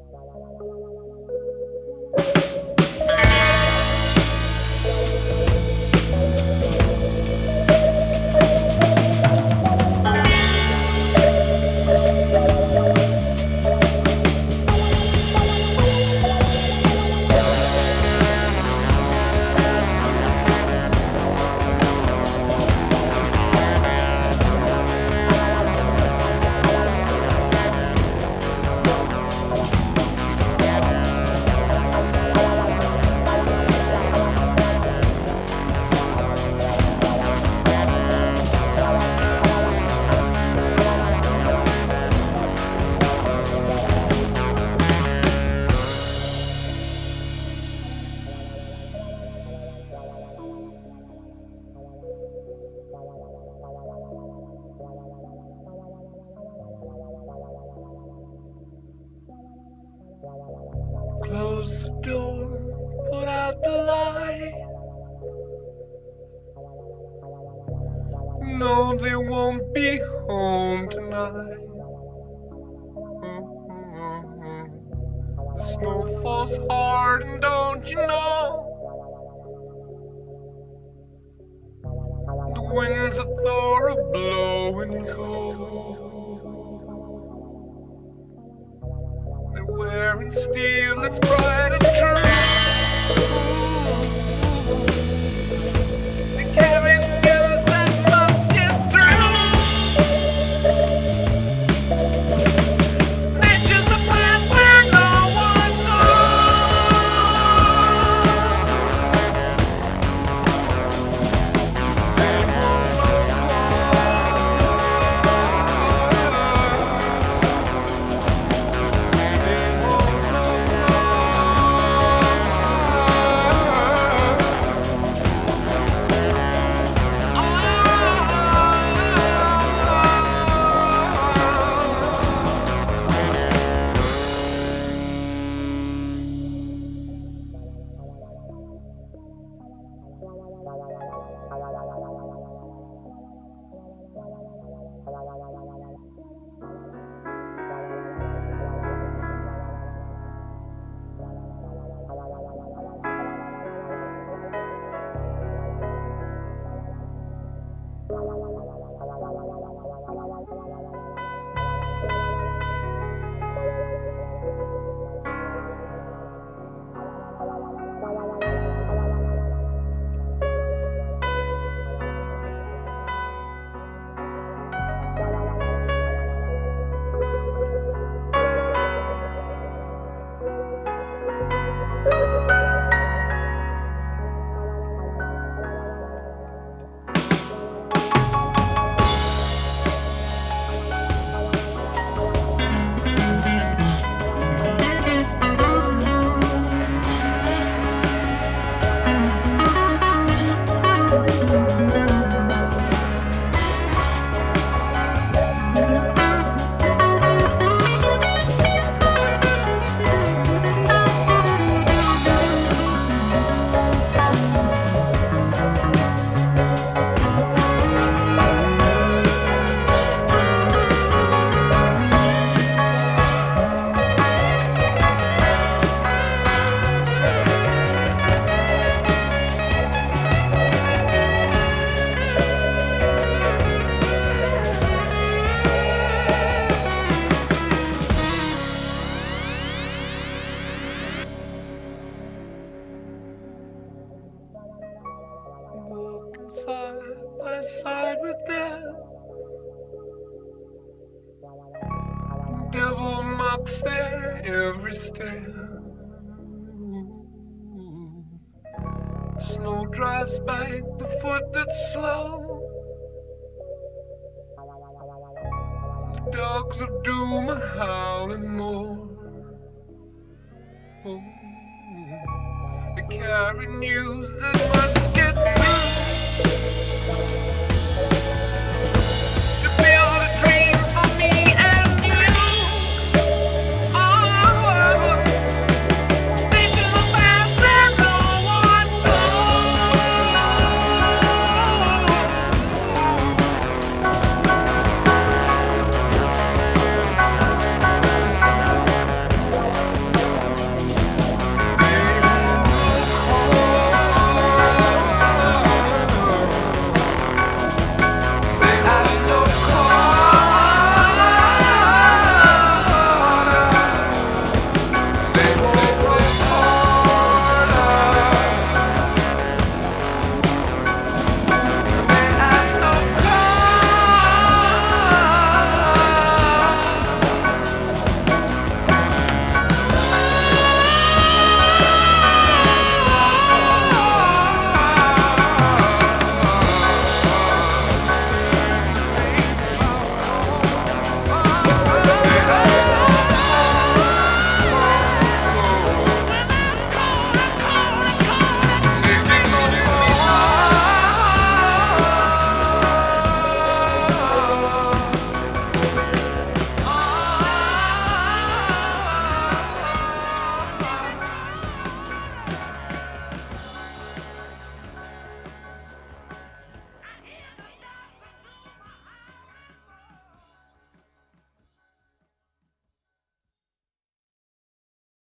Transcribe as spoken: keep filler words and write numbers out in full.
Close the door, put out the light. No, they won't be home tonight. The snow falls hard, and don't you know? The winds of Thor are blowing cold. They're wearing steel that's bright and true. They carry guns that must get through. Nature's a path where no one side by side with them. Devil mocks their every step. Snow drives back the foot that's slow. The dogs of doom are howling more. Oh, they carry news that must get through.